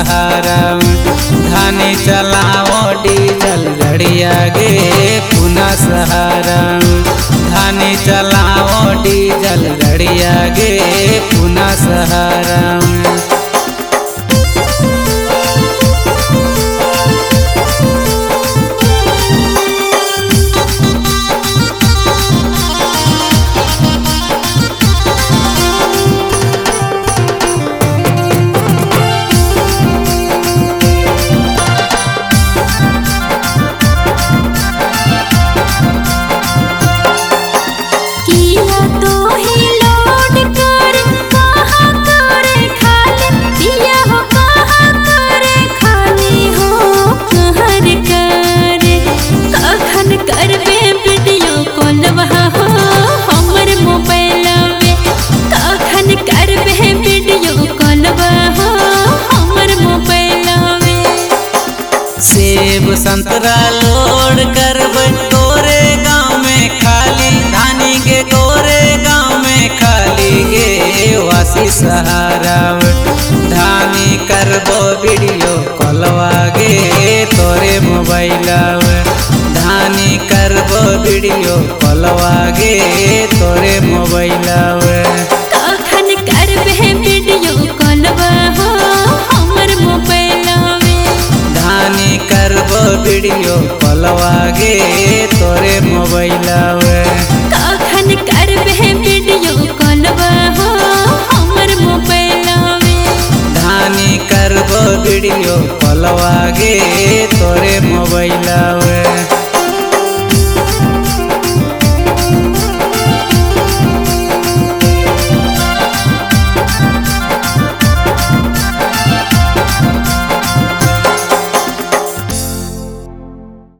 सहारा धानी चलाओ डीजल गड़िया गे पुनः सहारा धानी चलाओ डीजल गड़िया गे पुनः सहारा सेब संतरा लोड करबै तोरे गाँव में खाली धानी के तोरे गाँव में खाली गे वासी सहारा धानी करबो वीडियो कॉलवा गे तोरे मोबाइल धानी करबो वीडियो कॉलवा गे तोरे मोबाइल कखन करबे वीडियो कॉलवा हो हमर मोबाइल धानी करबो वीडियो कॉलवा गे तोरे मोबाइल कखन करबे वीडियो कॉलवा हो हमर मोबाइल धानी करबो वीडियो कॉलवा गे तोरे मोबाइल